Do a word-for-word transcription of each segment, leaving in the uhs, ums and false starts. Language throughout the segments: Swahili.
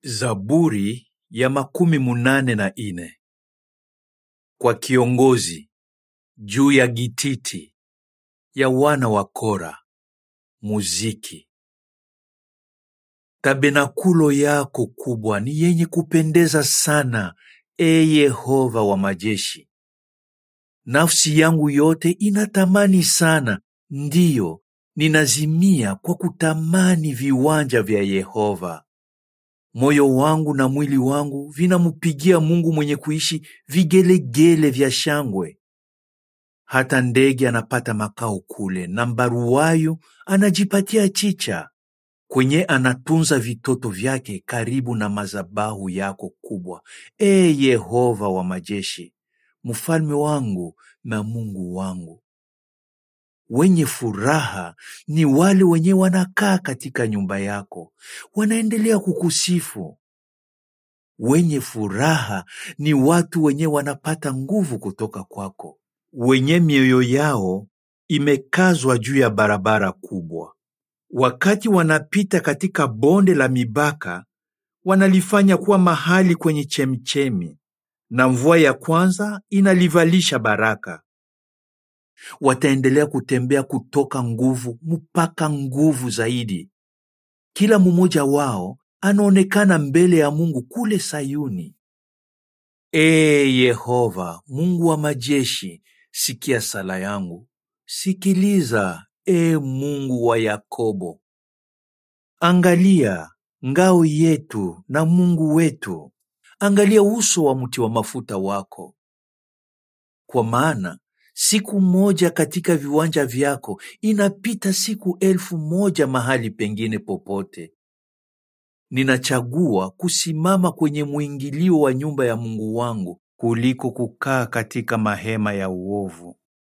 Zaburi ya makumi munane na ine. Kwa kiongozi juu ya gititi ya wana wa Kora. Muziki. Tabernakulo yako kubwa ni yenye kupendeza sana, e Yehova wa majeshi. Nafsi yangu yote inatamani sana, ndiyo, ninazimia kwa kutamani viwanja vya Yehova. Moyo wangu na mwili wangu vinamupigia Mungu mwenye kuishi vigelegele vya shangwe. Hata ndege anapata makao kule, na mbaruwayo anajipatia chicha, kwenye anatunza vitoto vyake karibu na mazabahu yako kubwa, e Yehova wa majeshi, mfalme wangu na Mungu wangu. Wenye furaha ni wale wenye wanakaa katika nyumba yako, wanaendelea kukusifu. Wenye furaha ni watu wenye wanapata nguvu kutoka kwako, wenye mioyo yao imekazwa juu ya barabara kubwa. Wakati wanapita katika bonde la mibaka, wanalifanya kuwa mahali kwenye chemchemi, na mvua ya kwanza inalivalisha baraka. Wataendelea kutembea kutoka nguvu mpaka nguvu zaidi. Kila mmoja wao anaonekana mbele ya Mungu kule Sayuni. E Yehova, Mungu wa majeshi, sikia sala yangu. Sikiliza, e Mungu wa Yakobo. Angalia, ngao yetu na Mungu wetu. Angalia uso wa mti wa mafuta wako. Kwa maana siku moja katika viwanja vyako inapita siku elfu moja mahali pengine popote. Ninachagua kusimama kwenye mwingilio wa nyumba ya Mungu wangu kuliko kukaa katika mahema ya uovu.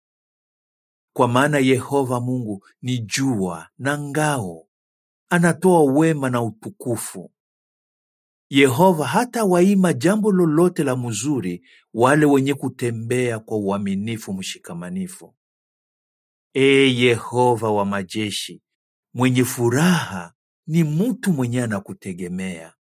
Kwa maana Yehova Mungu ni jua na ngao, anatoa wema na utukufu. Yehova hata waima jambo lolote la mzuri wale wenye kutembea kwa uaminifu mshikamanifu. E Yehova wa majeshi, mwenye furaha ni mtu mwenye anakutegemea.